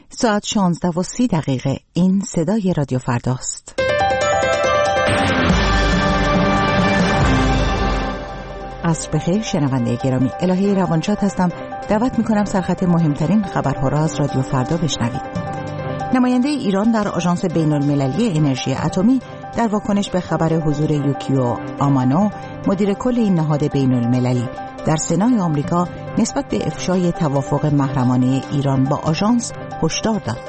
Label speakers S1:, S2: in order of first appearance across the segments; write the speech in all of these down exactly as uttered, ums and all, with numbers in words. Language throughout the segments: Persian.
S1: ساعت شانزده و سی دقیقه. این صدای رادیو فرداست. عصر بخیر شنونده گرامی، الهه روانشاد هستم. دعوت میکنم سرخط مهمترین خبرها را از رادیو فردا بشنوید. نماینده ایران در آژانس بین المللی انرژی اتمی در واکنش به خبر حضور یوکیو آمانو، مدیر کل این نهاد بین المللی، در سنای آمریکا نسبت به افشای توافق محرمانه ایران با آژانس هشدار داد.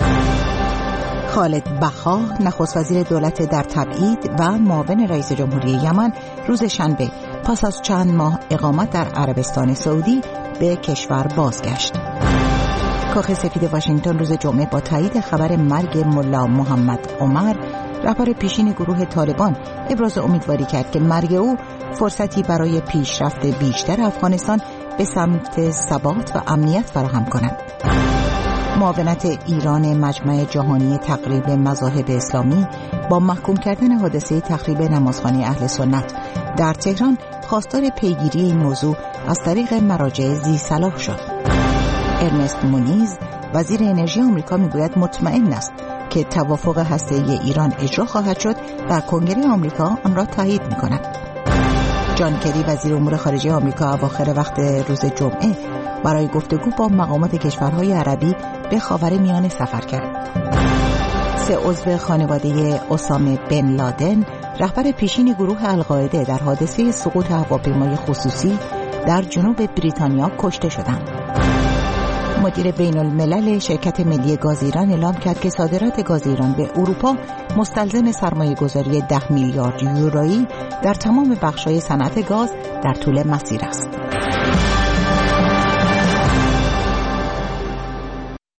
S1: خالد بخا، نخست وزیر دولت در تبعید و معاون رئیس جمهوری یمن، روز شنبه پس از چند ماه اقامت در عربستان سعودی به کشور بازگشت. کاخ سفید واشنگتن روز جمعه با تایید خبر مرگ ملا محمد عمر، رهبر پیشین گروه طالبان، ابراز امیدواری کرد که مرگ او فرصتی برای پیشرفت بیشتر افغانستان به سمت ثبات و امنیت فراهم کند. معاونت ایران مجمع جهانی تقریب مذاهب اسلامی با محکوم کردن حادثه تخریب نمازخانه اهل سنت در تهران خواستار پیگیری این موضوع از طریق مراجع ذی صلاح شد. ارنست مونیز، وزیر انرژی آمریکا، میگوید مطمئن است که توافق هسته‌ای ایران اجرا خواهد شد و کنگره آمریکا آن را تایید می‌کند. جان کری، وزیر امور خارجه آمریکا، اواخر وقت روز جمعه برای گفتگو با مقامات کشورهای عربی به خاورمیانه سفر کرد. سه عضو خانواده اسامه بن لادن، رهبر پیشین گروه القاعده، در حادثه سقوط هواپیمای خصوصی در جنوب بریتانیا کشته شدند. مدیر بین الملل شرکت ملی گاز ایران اعلام کرد که صادرات گاز ایران به اروپا مستلزم سرمایه گذاری ده میلیارد یورویی در تمام بخش‌های صنعت گاز در طول مسیر است.